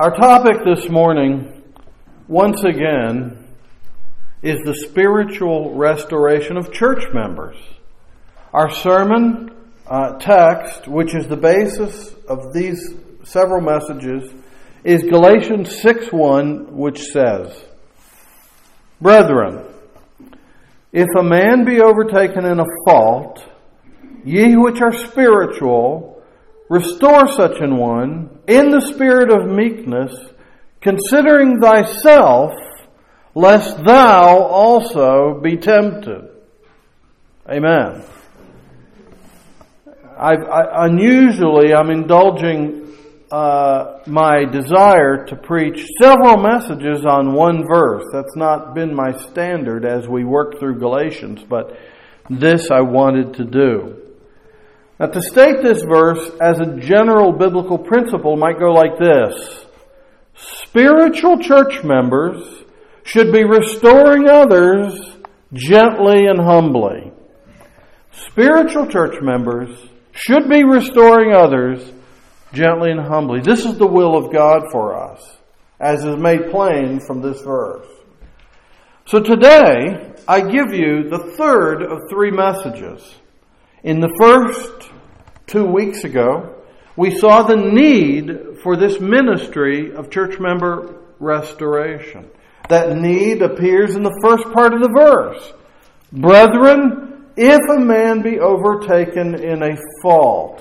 Our topic this morning, once again, is the spiritual restoration of church members. Our sermon text, which is the basis of these several messages, is Galatians 6:1, which says, "Brethren, if a man be overtaken in a fault, ye which are spiritual, restore such an one in the spirit of meekness, considering thyself, lest thou also be tempted." Amen. I'm indulging my desire to preach several messages on one verse. That's not been my standard as we work through Galatians, but this I wanted to do. Now, to state this verse as a general biblical principle might go like this. Spiritual church members should be restoring others gently and humbly. Spiritual church members should be restoring others gently and humbly. This is the will of God for us, as is made plain from this verse. So today, I give you the third of three messages. In the first 2 weeks ago, we saw the need for this ministry of church member restoration. That need appears in the first part of the verse. Brethren, if a man be overtaken in a fault.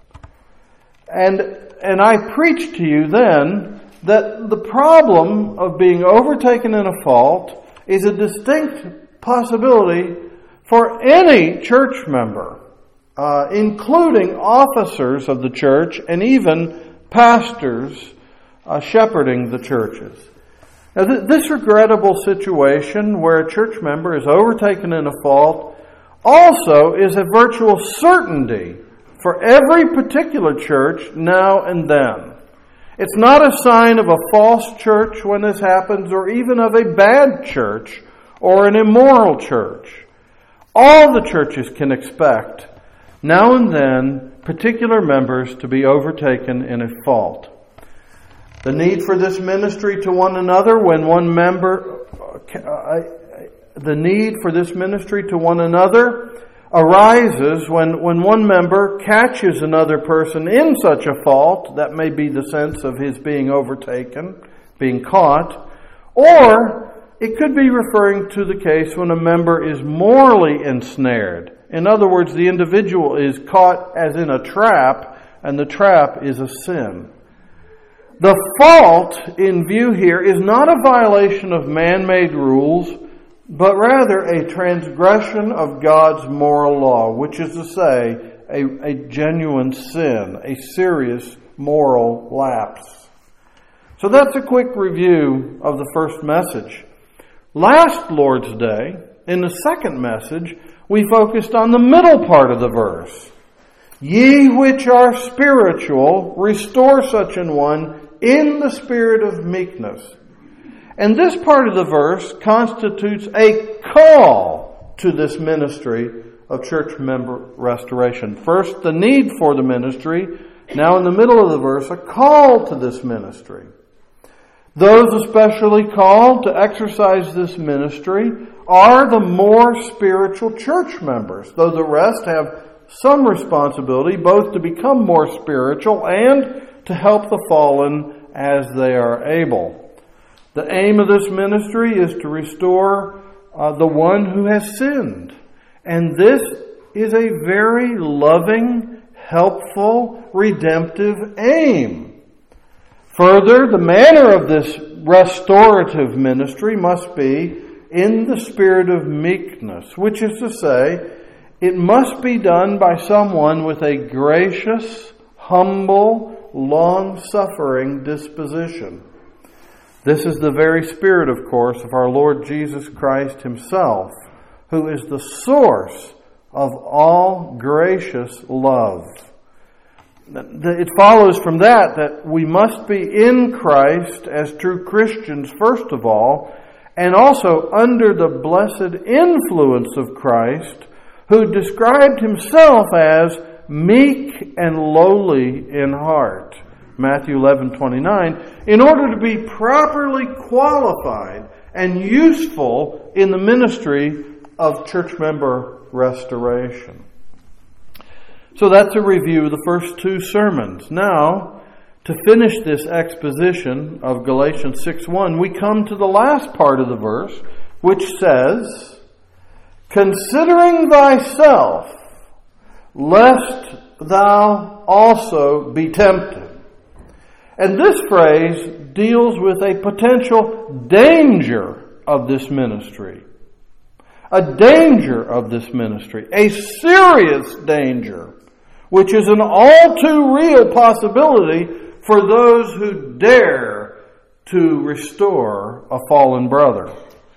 And I preached to you then that the problem of being overtaken in a fault is a distinct possibility for any church member, including officers of the church and even pastors shepherding the churches. Now, this regrettable situation where a church member is overtaken in a fault also is a virtual certainty for every particular church now and then. It's not a sign of a false church when this happens, or even of a bad church or an immoral church. All the churches can expect now and then particular members to be overtaken in a fault. The need for this ministry to one another arises when one member catches another person in such a fault. That may be the sense of his being overtaken, being caught, or it could be referring to the case when a member is morally ensnared. In other words, the individual is caught as in a trap, and the trap is a sin. The fault in view here is not a violation of man-made rules, but rather a transgression of God's moral law, which is to say, a genuine sin, a serious moral lapse. So that's a quick review of the first message. Last Lord's Day, in the second message, we focused on the middle part of the verse. Ye which are spiritual, restore such an one in the spirit of meekness. And this part of the verse constitutes a call to this ministry of church member restoration. First, the need for the ministry. Now in the middle of the verse, a call to this ministry. Those especially called to exercise this ministry are the more spiritual church members, though the rest have some responsibility both to become more spiritual and to help the fallen as they are able. The aim of this ministry is to restore the one who has sinned. And this is a very loving, helpful, redemptive aim. Further, the manner of this restorative ministry must be in the spirit of meekness, which is to say, it must be done by someone with a gracious, humble, long-suffering disposition. This is the very spirit, of course, of our Lord Jesus Christ Himself, who is the source of all gracious love. It follows from that we must be in Christ as true Christians, first of all, and also under the blessed influence of Christ, who described Himself as meek and lowly in heart. Matthew 11:29, in order to be properly qualified and useful in the ministry of church member restoration. So that's a review of the first two sermons. Now, to finish this exposition of Galatians 6:1, we come to the last part of the verse, which says, "Considering thyself, lest thou also be tempted." And this phrase deals with a potential danger of this ministry. A danger of this ministry. A serious danger, which is an all too real possibility for those who dare to restore a fallen brother.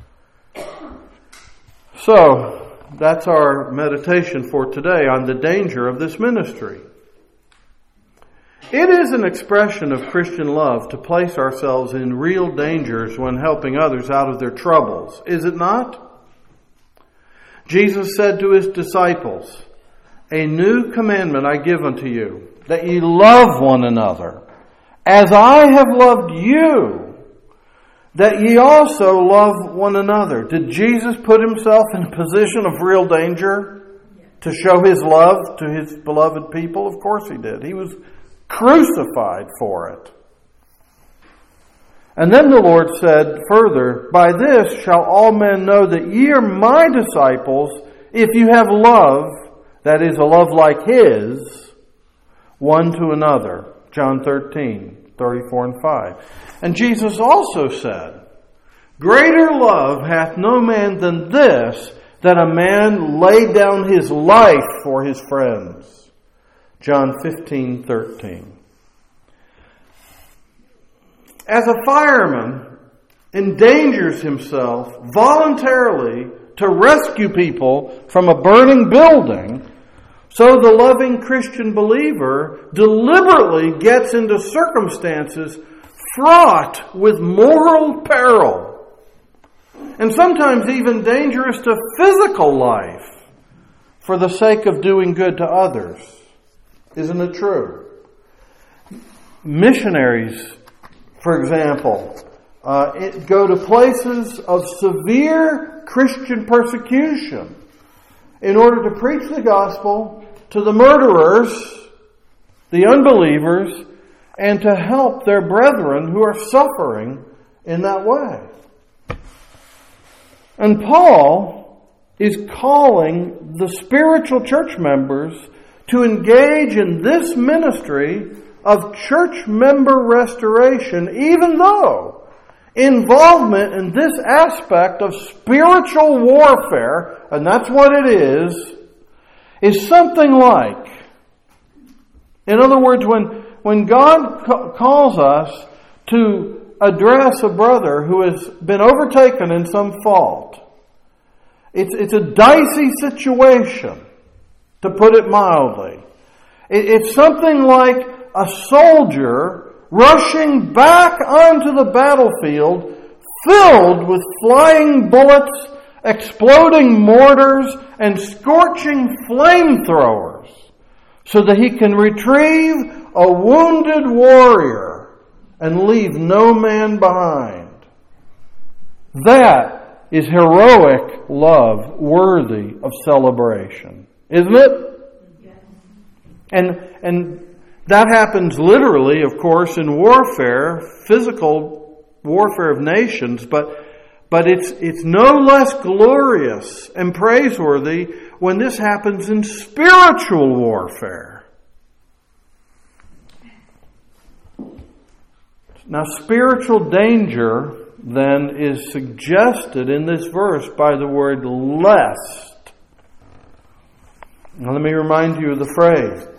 So, that's our meditation for today on the danger of this ministry. It is an expression of Christian love to place ourselves in real dangers when helping others out of their troubles, is it not? Jesus said to his disciples, "A new commandment I give unto you, that ye love one another, as I have loved you, that ye also love one another." Did Jesus put himself in a position of real danger to show his love to his beloved people? Of course he did. He was crucified for it. And then the Lord said further, "By this shall all men know that ye are my disciples, if you have love," that is, a love like his, "one to another." John 13:34 and 5. And Jesus also said, "Greater love hath no man than this, that a man lay down his life for his friends." John 15:13. As a fireman endangers himself voluntarily to rescue people from a burning building, so the loving Christian believer deliberately gets into circumstances fraught with moral peril, and sometimes even dangerous to physical life, for the sake of doing good to others. Isn't it true? Missionaries, for example, go to places of severe Christian persecution in order to preach the gospel to the murderers, the unbelievers, and to help their brethren who are suffering in that way. And Paul is calling the spiritual church members to engage in this ministry of church member restoration, even though involvement in this aspect of spiritual warfare, and that's what it is something like, in other words, when God calls us to address a brother who has been overtaken in some fault, it's a dicey situation, to put it mildly. It's something like a soldier rushing back onto the battlefield filled with flying bullets, exploding mortars, and scorching flamethrowers, so that he can retrieve a wounded warrior and leave no man behind. That is heroic love worthy of celebration. Isn't it? And that happens literally, of course, in warfare, physical warfare of nations, but it's no less glorious and praiseworthy when this happens in spiritual warfare. Now, spiritual danger, then, is suggested in this verse by the word lest. Now, let me remind you of the phrase.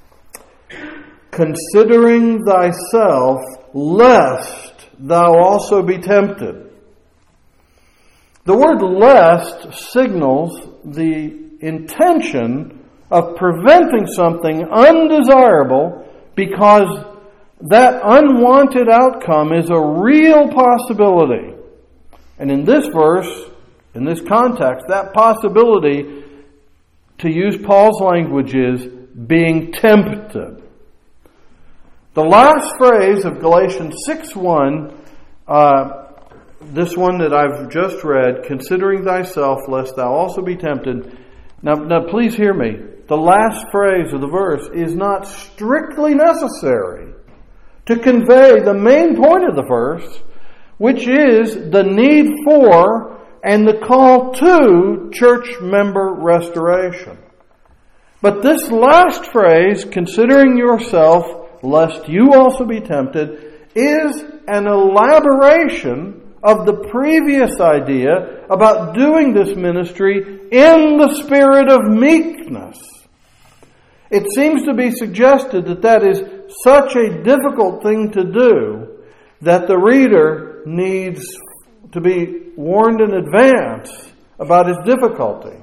Considering thyself, lest thou also be tempted. The word lest signals the intention of preventing something undesirable because that unwanted outcome is a real possibility. And in this verse, in this context, that possibility, to use Paul's language, is being tempted. The last phrase of Galatians 6:1, this one that I've just read, considering thyself, lest thou also be tempted. Now please hear me. The last phrase of the verse is not strictly necessary to convey the main point of the verse, which is the need for and the call to church member restoration. But this last phrase, considering yourself, lest you also be tempted, is an elaboration of the previous idea about doing this ministry in the spirit of meekness. It seems to be suggested that that is such a difficult thing to do that the reader needs to be warned in advance about its difficulty.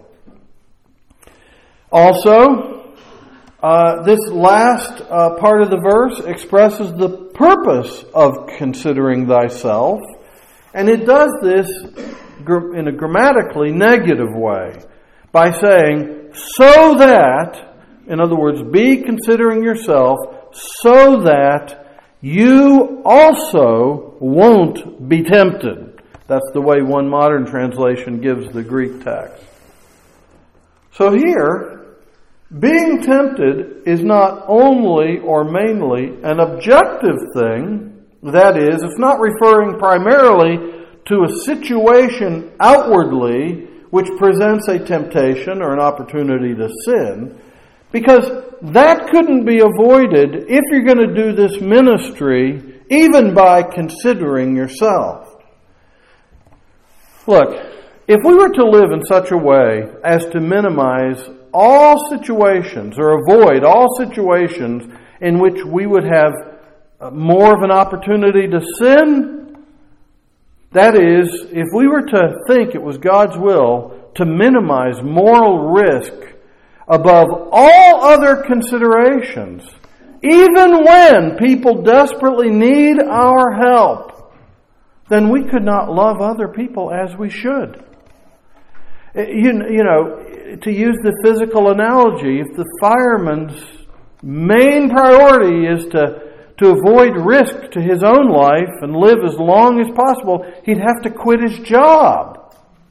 Also, this last part of the verse expresses the purpose of considering thyself, and it does this in a grammatically negative way by saying, so that, in other words, be considering yourself so that you also won't be tempted. That's the way one modern translation gives the Greek text. So here, being tempted is not only or mainly an objective thing. That is, it's not referring primarily to a situation outwardly which presents a temptation or an opportunity to sin, because that couldn't be avoided if you're going to do this ministry even by considering yourself. Look, if we were to live in such a way as to minimize all situations or avoid all situations in which we would have more of an opportunity to sin, that is, if we were to think it was God's will to minimize moral risk above all other considerations, even when people desperately need our help, then we could not love other people as we should. You know, to use the physical analogy, if the fireman's main priority is to avoid risk to his own life and live as long as possible, he'd have to quit his job.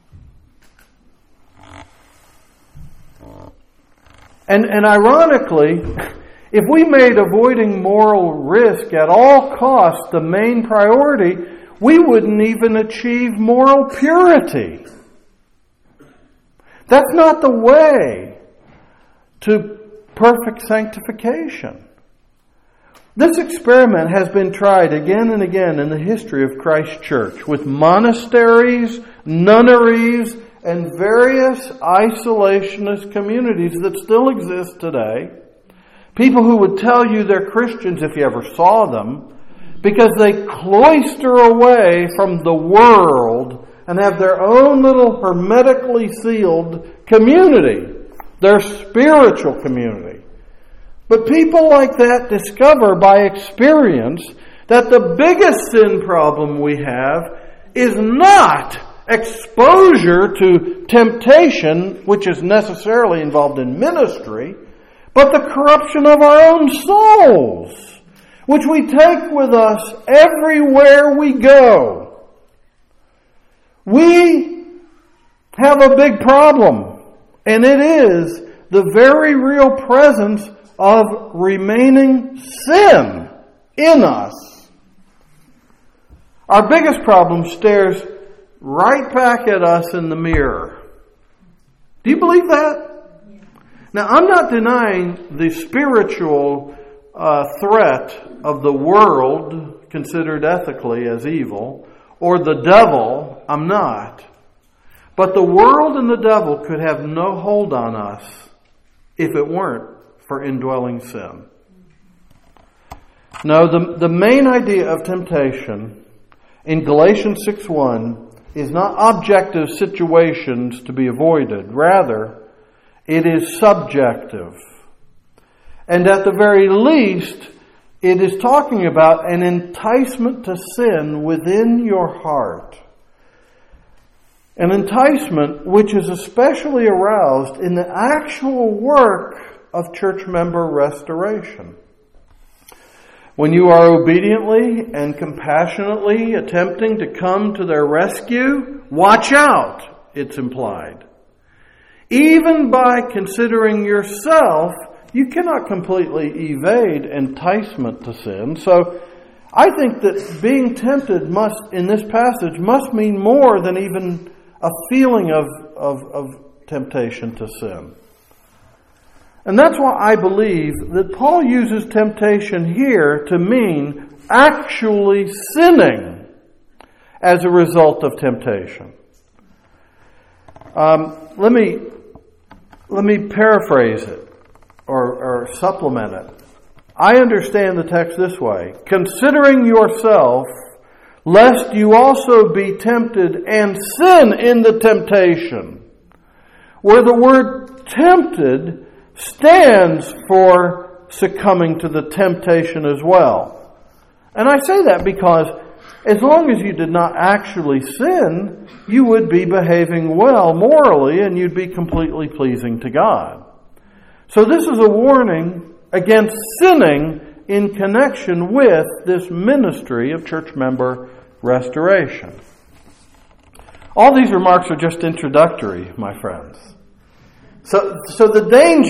And ironically, if we made avoiding moral risk at all costs the main priority, we wouldn't even achieve moral purity. That's not the way to perfect sanctification. This experiment has been tried again and again in the history of Christ Church with monasteries, nunneries, and various isolationist communities that still exist today. People who would tell you they're Christians if you ever saw them, because they cloister away from the world and have their own little hermetically sealed community, their spiritual community. But people like that discover by experience that the biggest sin problem we have is not exposure to temptation, which is necessarily involved in ministry, but the corruption of our own souls, which we take with us everywhere we go. We have a big problem, and it is the very real presence of remaining sin in us. Our biggest problem stares right back at us in the mirror. Do you believe that? Now, I'm not denying the spiritual threat of the world considered ethically as evil, or the devil. I'm not. But the world and the devil could have no hold on us if it weren't for indwelling sin. No, the main idea of temptation in Galatians 6:1 is not objective situations to be avoided. Rather, it is subjective. And at the very least, it is talking about an enticement to sin within your heart. An enticement which is especially aroused in the actual work of church member restoration. When you are obediently and compassionately attempting to come to their rescue, watch out, it's implied. Even by considering yourself, you cannot completely evade enticement to sin. So I think that being tempted in this passage must mean more than even a feeling of temptation to sin. And that's why I believe that Paul uses temptation here to mean actually sinning as a result of temptation. Let me paraphrase it or supplement it. I understand the text this way: considering yourself, lest you also be tempted and sin in the temptation. Where the word tempted stands for succumbing to the temptation as well. And I say that because as long as you did not actually sin, you would be behaving well morally and you'd be completely pleasing to God. So this is a warning against sinning in connection with this ministry of church member restoration. All these remarks are just introductory, my friends. So the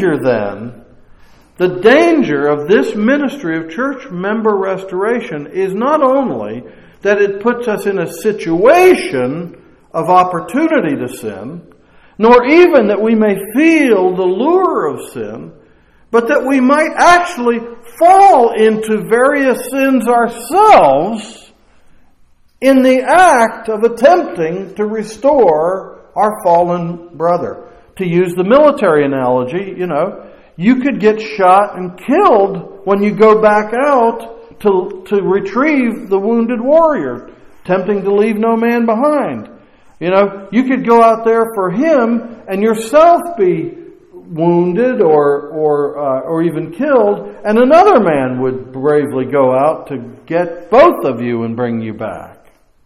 danger of this ministry of church member restoration is not only that it puts us in a situation of opportunity to sin, nor even that we may feel the lure of sin, but that we might actually fall into various sins ourselves in the act of attempting to restore our fallen brother. To use the military analogy, you could get shot and killed when you go back out to retrieve the wounded warrior, attempting to leave no man behind. You could go out there for him and yourself be wounded or even killed, and another man would bravely go out to get both of you and bring you back.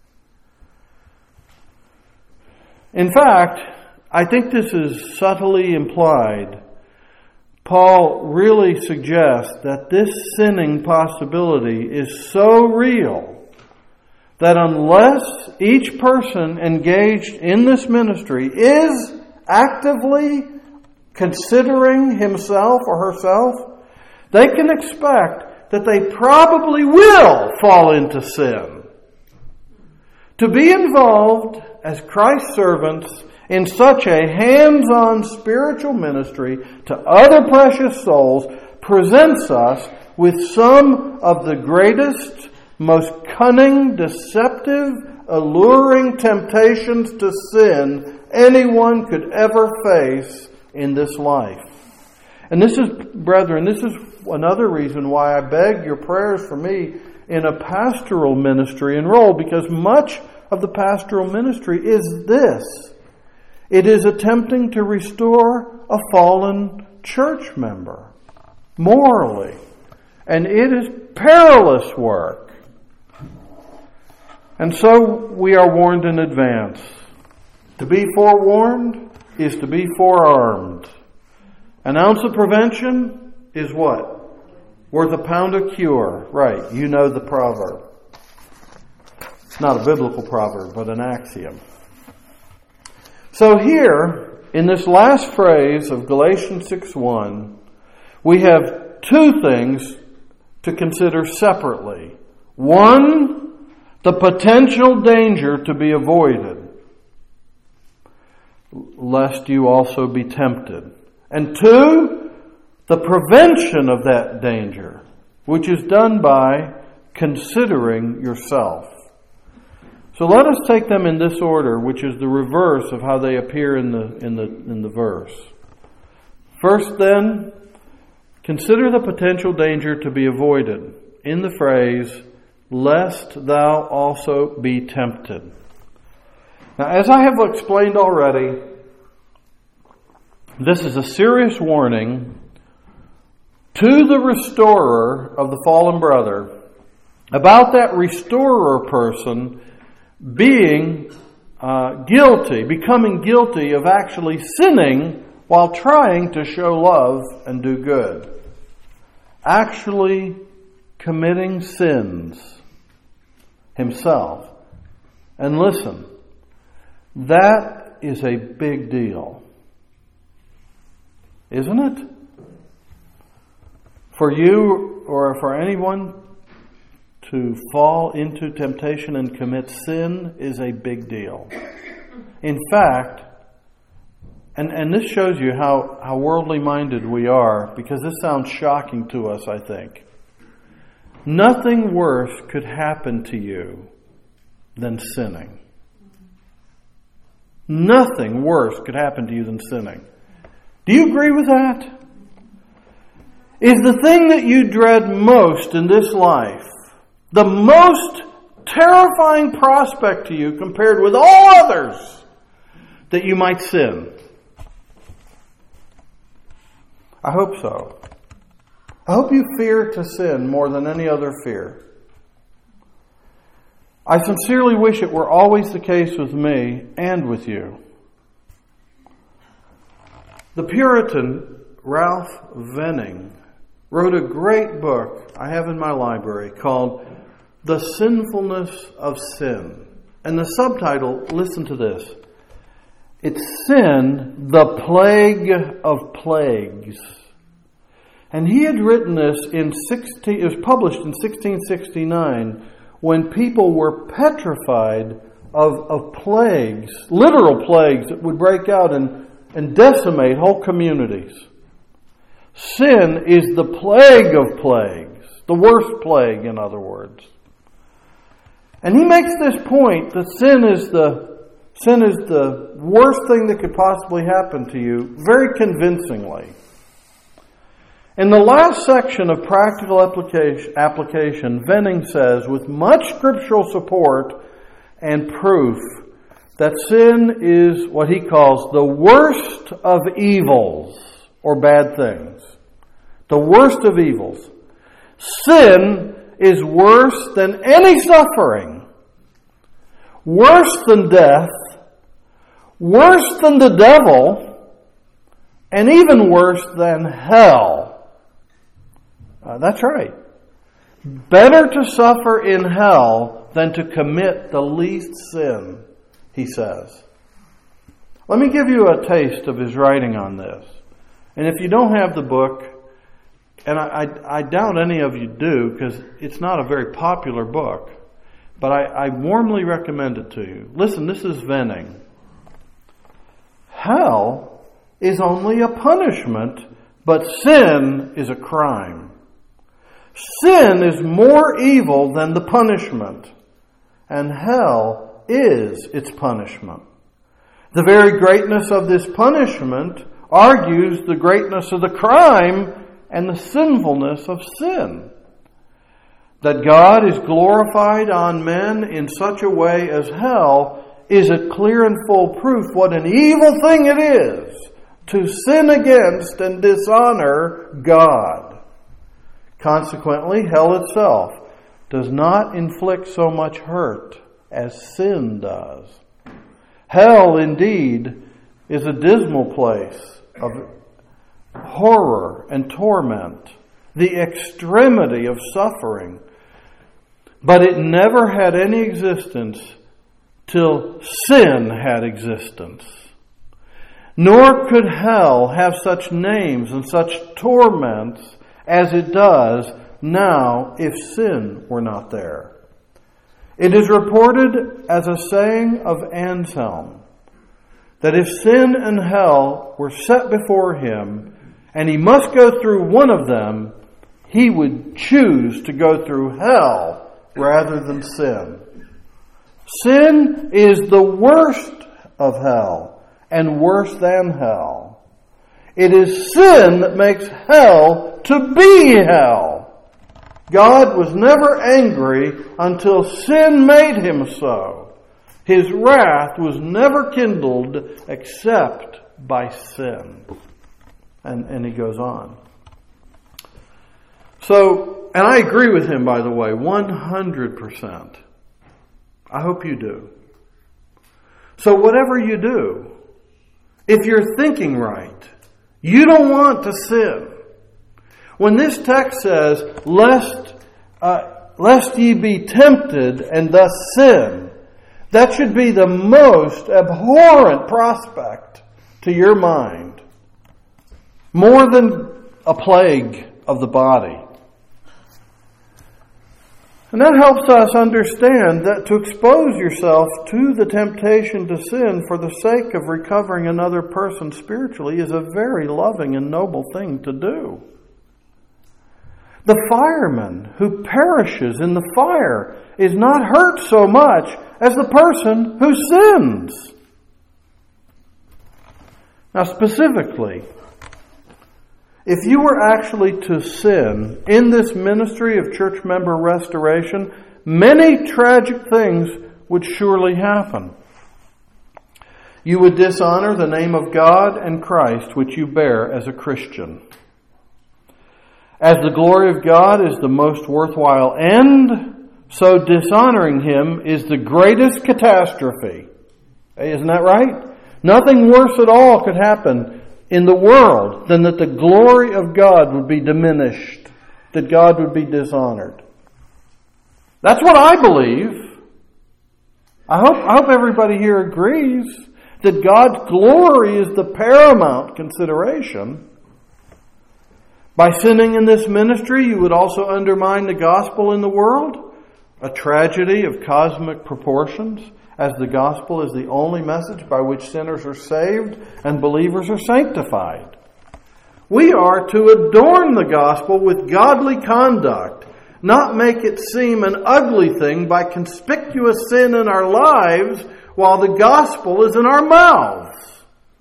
In fact, I think this is subtly implied. Paul really suggests that this sinning possibility is so real that unless each person engaged in this ministry is actively considering himself or herself, they can expect that they probably will fall into sin. To be involved as Christ's servants in such a hands-on spiritual ministry to other precious souls presents us with some of the greatest, most cunning, deceptive, alluring temptations to sin anyone could ever face in this life. And this is, brethren, this is another reason why I beg your prayers for me in a pastoral ministry and role, because much of the pastoral ministry is this. It is attempting to restore a fallen church member morally. And it is perilous work. And so we are warned in advance. To be forewarned is to be forearmed. An ounce of prevention is what? Worth a pound of cure. Right, you know the proverb. It's not a biblical proverb, but an axiom. So here, in this last phrase of Galatians 6:1, we have two things to consider separately. One, the potential danger to be avoided, lest you also be tempted. And two, the prevention of that danger, which is done by considering yourself. So let us take them in this order, which is the reverse of how they appear in the verse. First, then, consider the potential danger to be avoided in the phrase, lest thou also be tempted. Now, as I have explained already, this is a serious warning to the restorer of the fallen brother about that restorer person being becoming guilty of actually sinning while trying to show love and do good. Actually committing sins himself. And listen, that is a big deal. Isn't it? For you or for anyone to fall into temptation and commit sin is a big deal. In fact, and this shows you how worldly minded we are, because this sounds shocking to us, I think. Nothing worse could happen to you than sinning. Nothing worse could happen to you than sinning. Do you agree with that? Is the thing that you dread most in this life the most terrifying prospect to you compared with all others that you might sin? I hope so. I hope you fear to sin more than any other fear. I sincerely wish it were always the case with me and with you. The Puritan Ralph Venning wrote a great book I have in my library called The Sinfulness of Sin. And the subtitle, listen to this. It's Sin, the Plague of Plagues. And he had written this it was published in 1669 when people were petrified of plagues, literal plagues that would break out and decimate whole communities. Sin is the plague of plagues, the worst plague, in other words. And he makes this point that sin is the worst thing that could possibly happen to you, very convincingly. In the last section of practical application, Venning says, with much scriptural support and proof, that sin is what he calls the worst of evils, or bad things. The worst of evils. Sin is worse than any suffering, worse than death, worse than the devil, and even worse than hell. That's right. Better to suffer in hell than to commit the least sin, he says. Let me give you a taste of his writing on this. And if you don't have the book, and I doubt any of you do, because it's not a very popular book, but I warmly recommend it to you. Listen, this is Venning. Hell is only a punishment, but sin is a crime. Sin is more evil than the punishment, and hell is its punishment. The very greatness of this punishment argues the greatness of the crime and the sinfulness of sin. That God is glorified on men in such a way as hell is a clear and full proof what an evil thing it is to sin against and dishonor God. Consequently, hell itself does not inflict so much hurt as sin does. Hell, indeed, is a dismal place of horror and torment, the extremity of suffering. But it never had any existence till sin had existence. Nor could hell have such names and such torments as it does now if sin were not there. It is reported as a saying of Anselm that if sin and hell were set before him and he must go through one of them, he would choose to go through hell rather than sin. Sin is the worst of hell and worse than hell. It is sin that makes hell to be hell. God was never angry until sin made him so. His wrath was never kindled except by sin. And he goes on. So, and I agree with him, by the way, 100%. I hope you do. So whatever you do, if you're thinking right, you don't want to sin. When this text says, lest lest ye be tempted and thus sin. That should be the most abhorrent prospect to your mind. More than a plague of the body. And that helps us understand that to expose yourself to the temptation to sin for the sake of recovering another person spiritually is a very loving and noble thing to do. The fireman who perishes in the fire is not hurt so much as the person who sins. Now specifically, if you were actually to sin in this ministry of church member restoration, many tragic things would surely happen. You would dishonor the name of God and Christ which you bear as a Christian. As the glory of God is the most worthwhile end, so dishonoring Him is the greatest catastrophe. Hey, isn't that right? Nothing worse at all could happen in the world than that the glory of God would be diminished, that God would be dishonored. That's what I believe. I hope everybody here agrees that God's glory is the paramount consideration. By sinning in this ministry, you would also undermine the gospel in the world, a tragedy of cosmic proportions, as the gospel is the only message by which sinners are saved and believers are sanctified. We are to adorn the gospel with godly conduct, not make it seem an ugly thing by conspicuous sin in our lives while the gospel is in our mouths.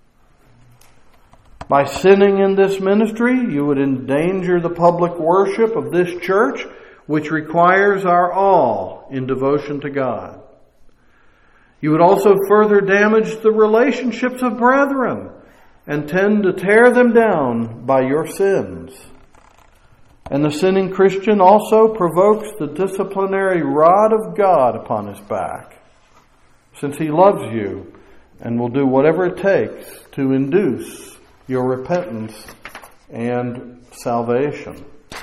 By sinning in this ministry, you would endanger the public worship of this church, which requires our all in devotion to God. You would also further damage the relationships of brethren and tend to tear them down by your sins. And the sinning Christian also provokes the disciplinary rod of God upon his back, since he loves you and will do whatever it takes to induce your repentance and salvation.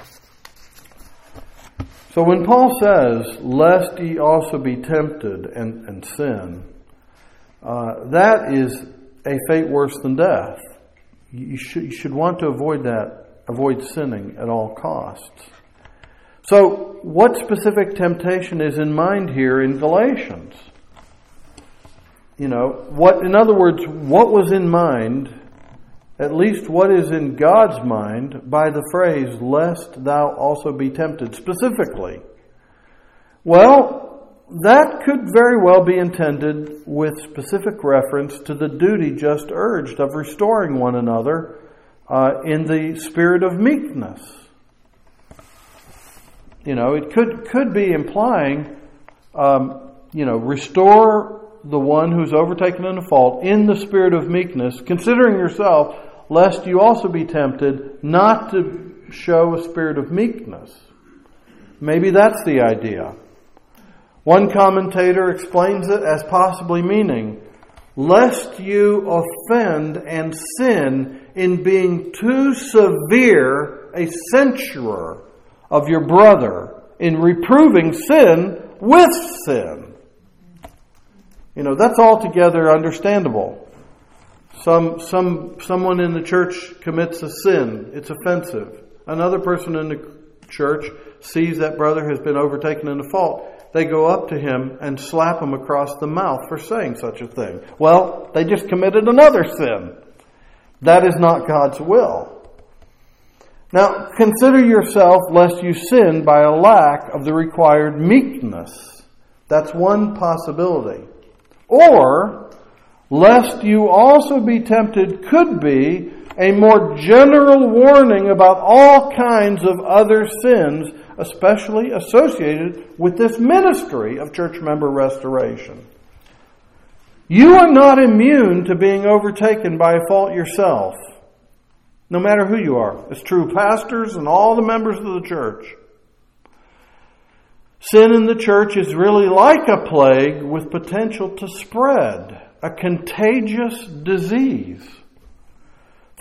So when Paul says, lest ye also be tempted and sin, that is a fate worse than death. You should want to avoid sinning at all costs. So what specific temptation is in mind here in Galatians? In other words, what was in mind, at least what is in God's mind by the phrase, lest thou also be tempted, specifically? Well, that could very well be intended with specific reference to the duty just urged of restoring one another in the spirit of meekness. It could be implying, restore the one who's overtaken in a fault in the spirit of meekness, considering yourself, lest you also be tempted not to show a spirit of meekness. Maybe that's the idea. One commentator explains it as possibly meaning, lest you offend and sin in being too severe a censurer of your brother in reproving sin with sin. That's altogether understandable. Someone in the church commits a sin. It's offensive. Another person in the church sees that brother has been overtaken in a fault. They go up to him and slap him across the mouth for saying such a thing. Well, they just committed another sin. That is not God's will. Now, consider yourself lest you sin by a lack of the required meekness. That's one possibility. Or, lest you also be tempted could be a more general warning about all kinds of other sins, especially associated with this ministry of church member restoration. You are not immune to being overtaken by a fault yourself, no matter who you are. It's true pastors and all the members of the church. Sin in the church is really like a plague with potential to spread, a contagious disease.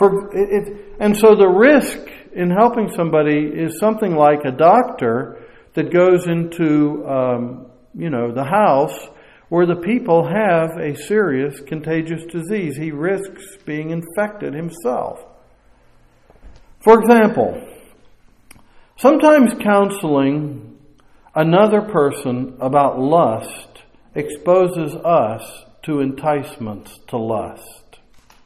And so the risk in helping somebody is something like a doctor that goes into, the house where the people have a serious contagious disease. He risks being infected himself. For example, sometimes counseling another person about lust exposes us to enticements to lust.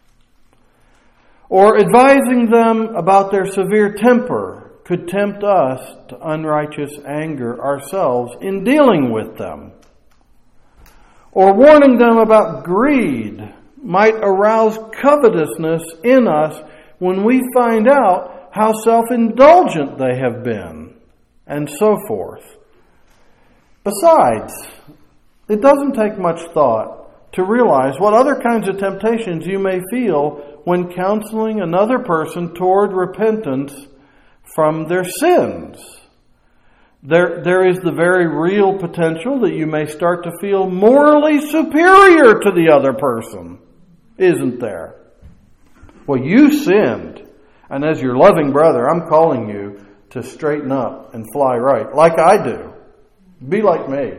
Or advising them about their severe temper could tempt us to unrighteous anger ourselves in dealing with them. Or warning them about greed might arouse covetousness in us when we find out how self-indulgent they have been, and so forth. Besides, it doesn't take much thought to realize what other kinds of temptations you may feel when counseling another person toward repentance from their sins. There is the very real potential that you may start to feel morally superior to the other person, isn't there? Well, you sinned, and as your loving brother, I'm calling you to straighten up and fly right, like I do. Be like me.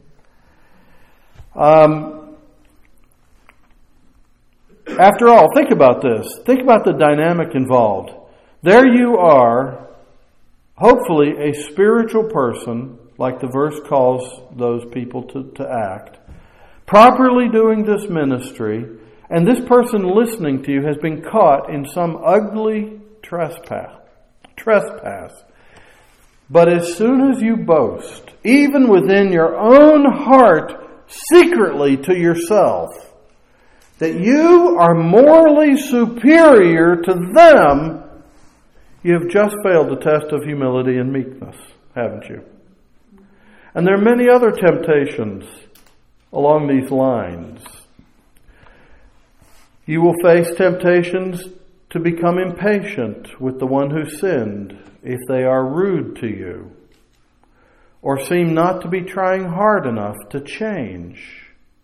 After all, think about this. Think about the dynamic involved. There you are, hopefully a spiritual person, like the verse calls those people to act, properly doing this ministry, and this person listening to you has been caught in some ugly trespass. But as soon as you boast, even within your own heart, secretly to yourself, that you are morally superior to them, you have just failed the test of humility and meekness, haven't you? And there are many other temptations along these lines. You will face temptations to become impatient with the one who sinned if they are rude to you, or seem not to be trying hard enough to change.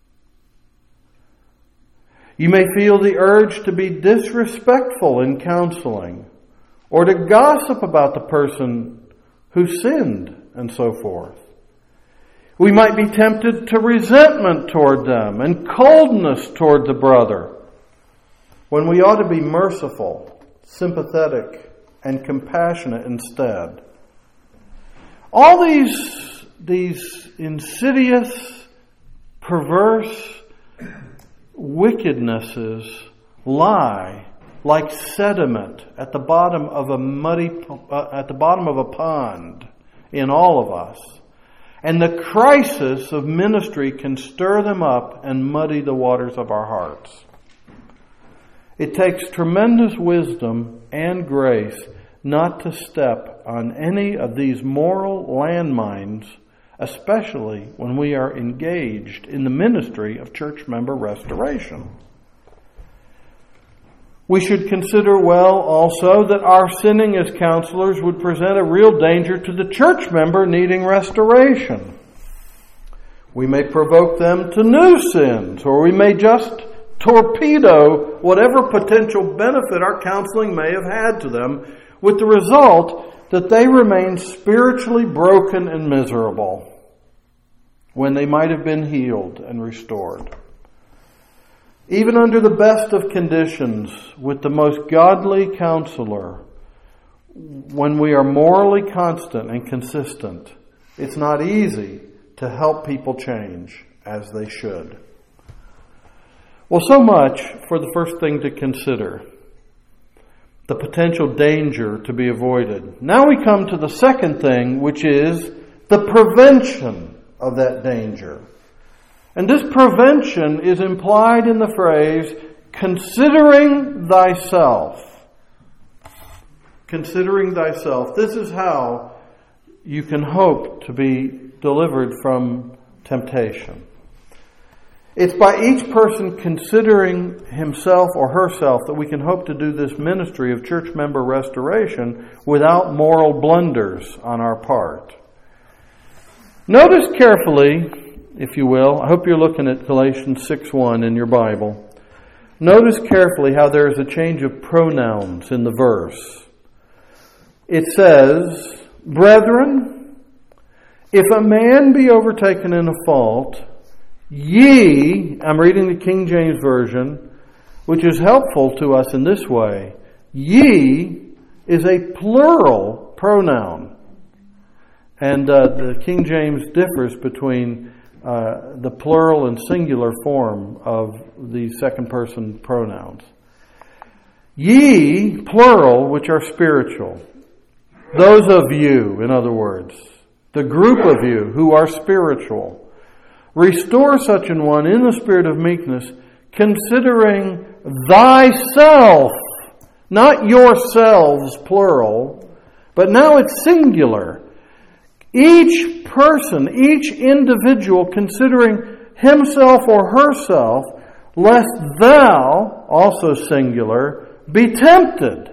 You may feel the urge to be disrespectful in counseling, or to gossip about the person who sinned, and so forth. We might be tempted to resentment toward them and coldness toward the brother, when we ought to be merciful, sympathetic, and compassionate instead. All these insidious, perverse wickednesses lie like sediment at the bottom of a pond in all of us. And the crisis of ministry can stir them up and muddy the waters of our hearts. It takes tremendous wisdom and grace not to step on any of these moral landmines, especially when we are engaged in the ministry of church member restoration. We should consider well also that our sinning as counselors would present a real danger to the church member needing restoration. We may provoke them to new sins, or we may just torpedo whatever potential benefit our counseling may have had to them, with the result that they remain spiritually broken and miserable when they might have been healed and restored. Even under the best of conditions, with the most godly counselor, when we are morally constant and consistent, it's not easy to help people change as they should. Well, so much for the first thing to consider, the potential danger to be avoided. Now we come to the second thing, which is the prevention of that danger. And this prevention is implied in the phrase, considering thyself. Considering thyself. This is how you can hope to be delivered from temptation. It's by each person considering himself or herself that we can hope to do this ministry of church member restoration without moral blunders on our part. Notice carefully, if you will, I hope you're looking at Galatians 6:1 in your Bible. Notice carefully how there is a change of pronouns in the verse. It says, brethren, If a man be overtaken in a fault, ye, I'm reading the King James Version, which is helpful to us in this way. Ye is a plural pronoun. And the King James differs between the plural and singular form of the second person pronouns. Ye, plural, which are spiritual. Those of you, in other words, the group of you who are spiritual, restore such an one in the spirit of meekness, considering thyself, not yourselves, plural, but now it's singular. Each person, each individual considering himself or herself, lest thou, also singular, be tempted.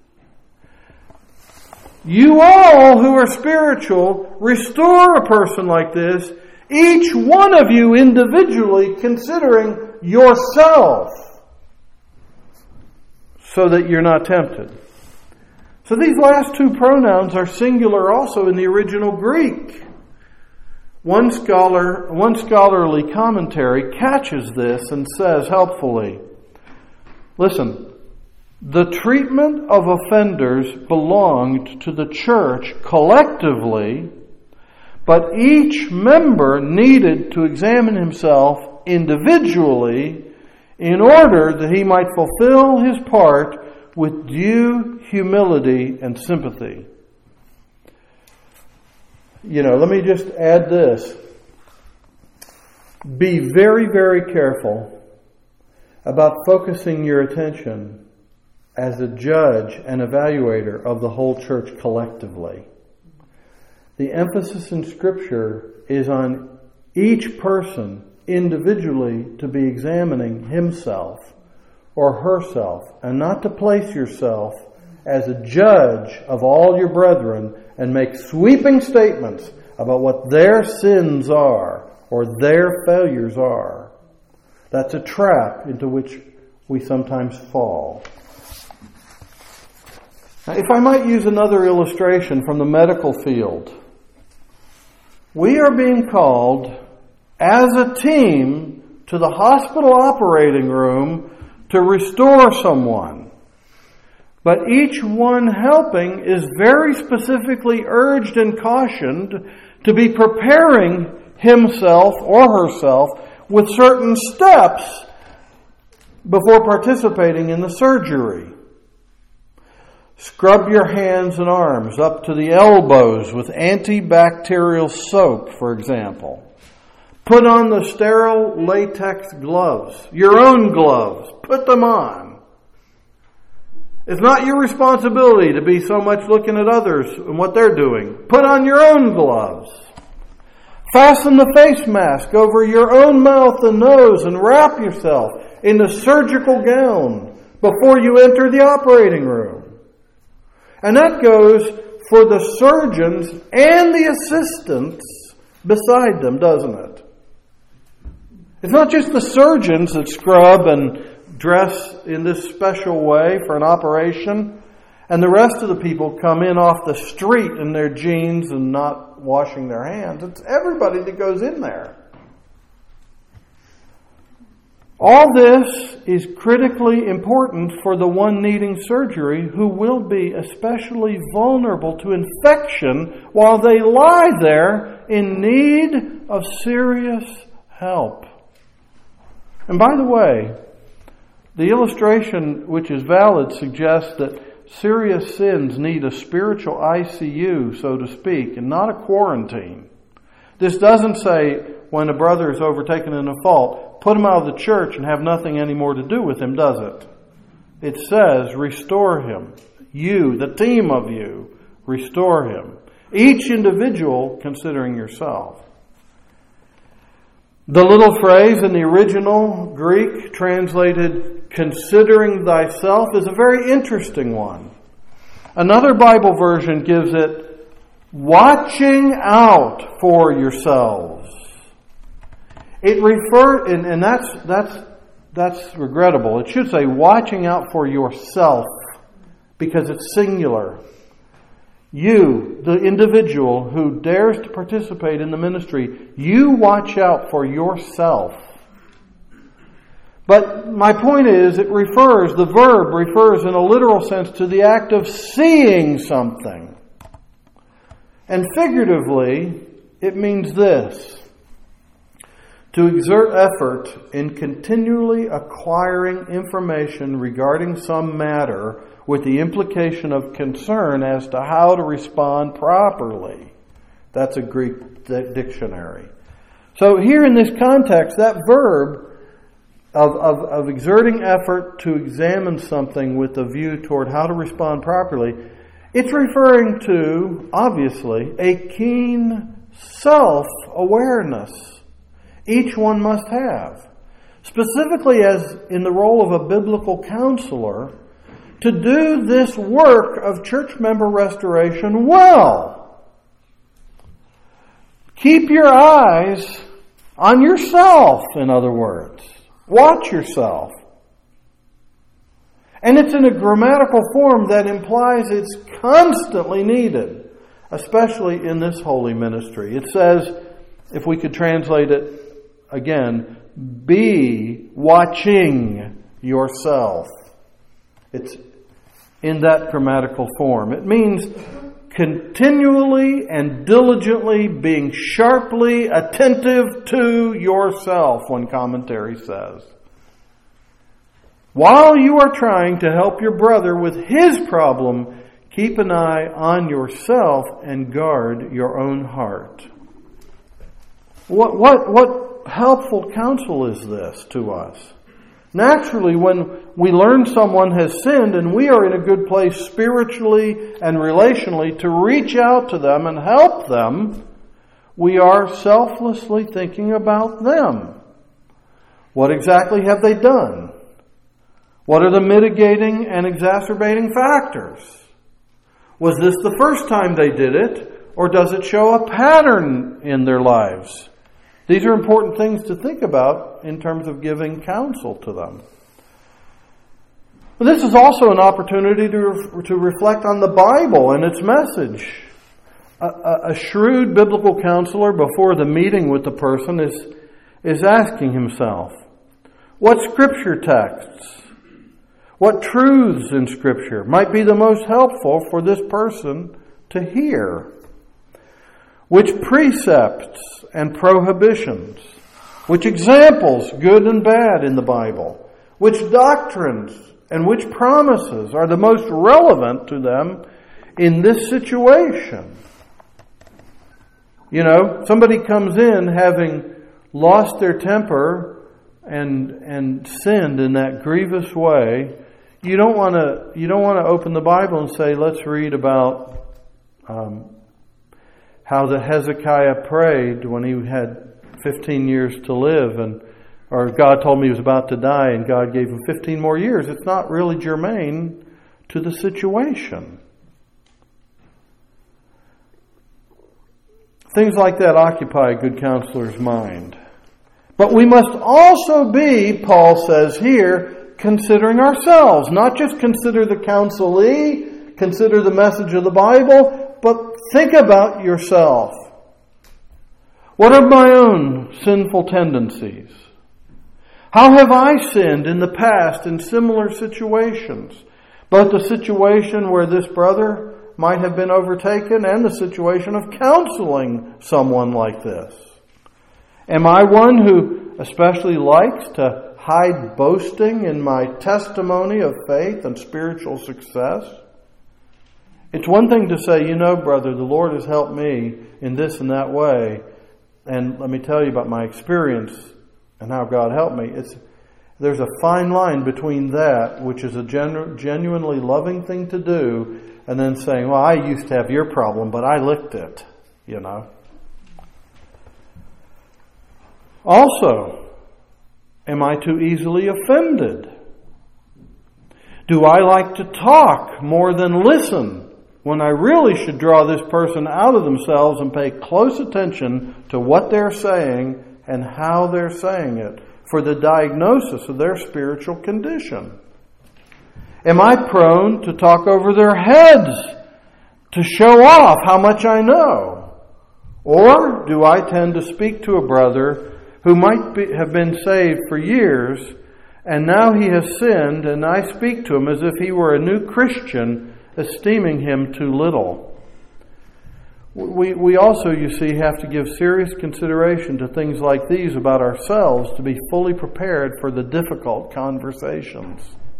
You all who are spiritual, restore a person like this, each one of you individually considering yourself, so that you're not tempted. So these last two pronouns are singular also in the original Greek. One scholarly commentary catches this and says helpfully, listen, the treatment of offenders belonged to the church collectively, but each member needed to examine himself individually in order that he might fulfill his part with due humility and sympathy. Let me just add this. Be very, very careful about focusing your attention as a judge and evaluator of the whole church collectively. The emphasis in Scripture is on each person individually to be examining himself or herself, and not to place yourself as a judge of all your brethren and make sweeping statements about what their sins are or their failures are. That's a trap into which we sometimes fall. Now, if I might use another illustration from the medical field, we are being called as a team to the hospital operating room to restore someone. But each one helping is very specifically urged and cautioned to be preparing himself or herself with certain steps before participating in the surgery. Scrub your hands and arms up to the elbows with antibacterial soap, for example. Put on the sterile latex gloves, your own gloves. Put them on. It's not your responsibility to be so much looking at others and what they're doing. Put on your own gloves. Fasten the face mask over your own mouth and nose and wrap yourself in the surgical gown before you enter the operating room. And that goes for the surgeons and the assistants beside them, doesn't it? It's not just the surgeons that scrub and dress in this special way for an operation, and the rest of the people come in off the street in their jeans and not washing their hands. It's everybody that goes in there. All this is critically important for the one needing surgery, who will be especially vulnerable to infection while they lie there in need of serious help. And by the way, the illustration, which is valid, suggests that serious sins need a spiritual ICU, so to speak, and not a quarantine. This doesn't say when a brother is overtaken in a fault, put him out of the church and have nothing any more to do with him, does it? It says, restore him. You, the team of you, restore him. Each individual considering yourself. The little phrase in the original Greek translated, considering thyself, is a very interesting one. Another Bible version gives it, watching out for yourselves. It refers, and that's regrettable. It should say watching out for yourself, because it's singular. You, the individual who dares to participate in the ministry, you watch out for yourself. But my point is, the verb refers in a literal sense to the act of seeing something. And figuratively, it means this: to exert effort in continually acquiring information regarding some matter with the implication of concern as to how to respond properly. That's a Greek dictionary. So here in this context, that verb of exerting effort to examine something with a view toward how to respond properly, it's referring to, obviously, a keen self-awareness each one must have. Specifically as in the role of a biblical counselor, to do this work of church member restoration well. Keep your eyes on yourself, in other words. Watch yourself. And it's in a grammatical form that implies it's constantly needed, especially in this holy ministry. It says, if we could translate it again, be watching yourself. It's in that grammatical form. It means continually and diligently being sharply attentive to yourself, one commentary says. While you are trying to help your brother with his problem, keep an eye on yourself and guard your own heart. What helpful counsel is this to us? Naturally, when we learn someone has sinned and we are in a good place spiritually and relationally to reach out to them and help them, we are selflessly thinking about them. What exactly have they done? What are the mitigating and exacerbating factors? Was this the first time they did it, or does it show a pattern in their lives? These are important things to think about in terms of giving counsel to them. But this is also an opportunity to reflect on the Bible and its message. A shrewd biblical counselor before the meeting with the person is asking himself, what scripture texts, what truths in scripture might be the most helpful for this person to hear? Which precepts and prohibitions, which examples, good and bad, in the Bible, which doctrines and which promises are the most relevant to them in this situation? You know, somebody comes in having lost their temper and sinned in that grievous way. You don't want to open the Bible and say, let's read about how the Hezekiah prayed when he had 15 years to live, or God told me he was about to die and God gave him 15 more years. It's not really germane to the situation. Things like that occupy a good counselor's mind. But we must also be, Paul says here, considering ourselves. Not just consider the counselee, consider the message of the Bible, but think about yourself. What are my own sinful tendencies? How have I sinned in the past in similar situations? Both the situation where this brother might have been overtaken and the situation of counseling someone like this. Am I one who especially likes to hide boasting in my testimony of faith and spiritual success? It's one thing to say, you know, brother, the Lord has helped me in this and that way, and let me tell you about my experience and how God helped me. There's a fine line between that, which is a genuinely loving thing to do, and then saying, well, I used to have your problem, but I licked it, you know. Also, am I too easily offended? Do I like to talk more than listen when I really should draw this person out of themselves and pay close attention to what they're saying and how they're saying it for the diagnosis of their spiritual condition? Am I prone to talk over their heads to show off how much I know? Or do I tend to speak to a brother who might have been saved for years, and now he has sinned, and I speak to him as if he were a new Christian, esteeming him too little? We also, you see, have to give serious consideration to things like these about ourselves to be fully prepared for the difficult conversations.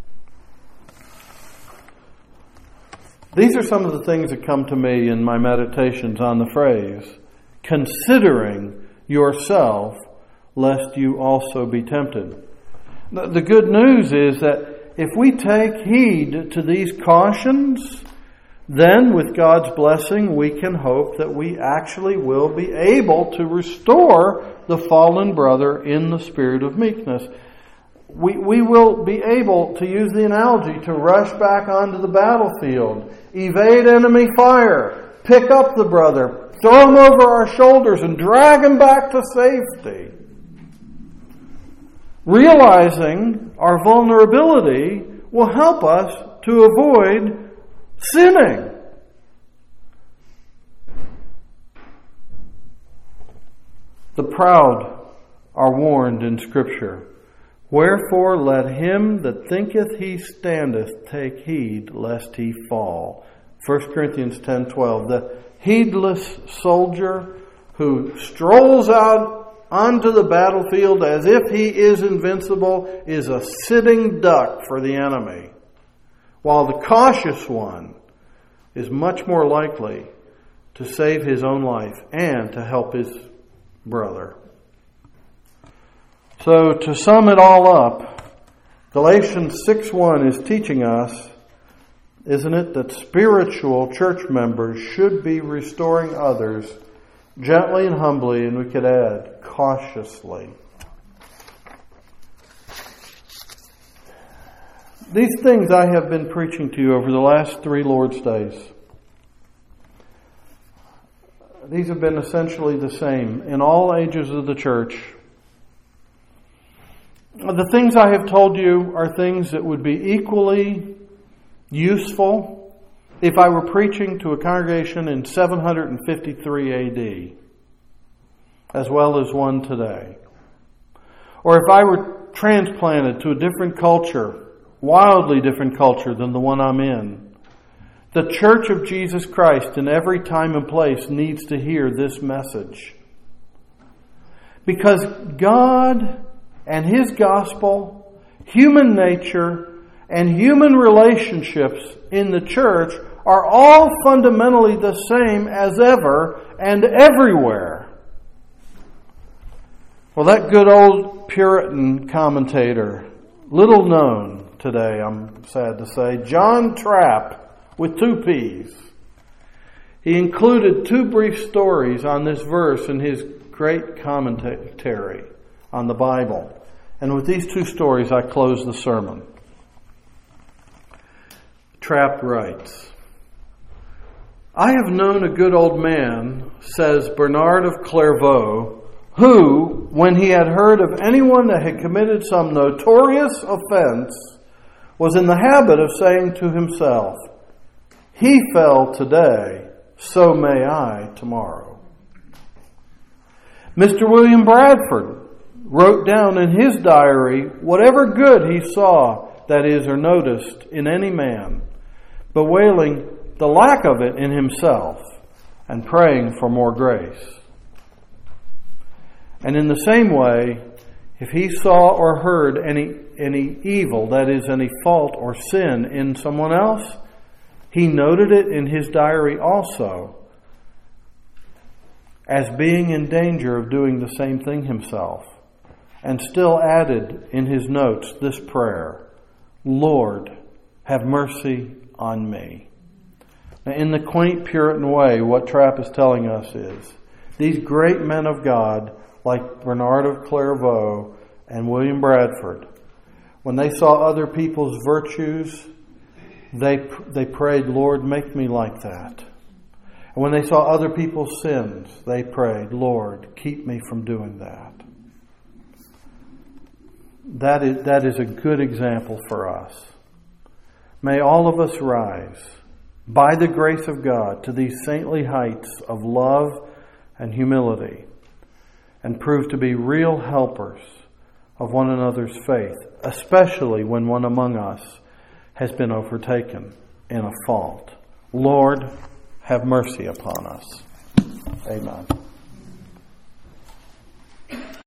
These are some of the things that come to me in my meditations on the phrase, considering yourself, lest you also be tempted. The good news is that if we take heed to these cautions, then with God's blessing, we can hope that we actually will be able to restore the fallen brother in the spirit of meekness. We will be able, to use the analogy, to rush back onto the battlefield, evade enemy fire, pick up the brother, throw him over our shoulders and drag him back to safety. Realizing our vulnerability will help us to avoid sinning. The proud are warned in Scripture. Wherefore let him that thinketh he standeth take heed lest he fall. 1 Corinthians 10:12. The heedless soldier who strolls out onto the battlefield as if he is invincible is a sitting duck for the enemy, while the cautious one is much more likely to save his own life and to help his brother. So to sum it all up, Galatians 6:1 is teaching us, isn't it, that spiritual church members should be restoring others gently and humbly, and we could add, cautiously. These things I have been preaching to you over the last 3 Lord's Days. These have been essentially the same in all ages of the church. The things I have told you are things that would be equally useful if I were preaching to a congregation in 753 AD, as well as one today. Or if I were transplanted to a different culture, wildly different culture than the one I'm in. The Church of Jesus Christ in every time and place needs to hear this message. Because God and His gospel, human nature, and human relationships in the church are all fundamentally the same as ever and everywhere. Well, that good old Puritan commentator, little known today, I'm sad to say, John Trapp, with 2 P's. He included 2 brief stories on this verse in his great commentary on the Bible. And with these 2 stories, I close the sermon. Trapp writes, I have known a good old man, says Bernard of Clairvaux, who, when he had heard of anyone that had committed some notorious offense, was in the habit of saying to himself, he fell today, so may I tomorrow. Mr. William Bradford wrote down in his diary whatever good he saw, that is, or noticed in any man, bewailing the lack of it in himself and praying for more grace. And in the same way, if he saw or heard any evil, that is, any fault or sin in someone else, he noted it in his diary also as being in danger of doing the same thing himself, and still added in his notes this prayer, Lord, have mercy on me. Now, in the quaint Puritan way, what Trapp is telling us is, these great men of God, like Bernard of Clairvaux and William Bradford, when they saw other people's virtues, they prayed, Lord, make me like that. And when they saw other people's sins, they prayed, Lord, keep me from doing that. That is a good example for us. May all of us rise by the grace of God, to these saintly heights of love and humility, and prove to be real helpers of one another's faith, especially when one among us has been overtaken in a fault. Lord, have mercy upon us. Amen.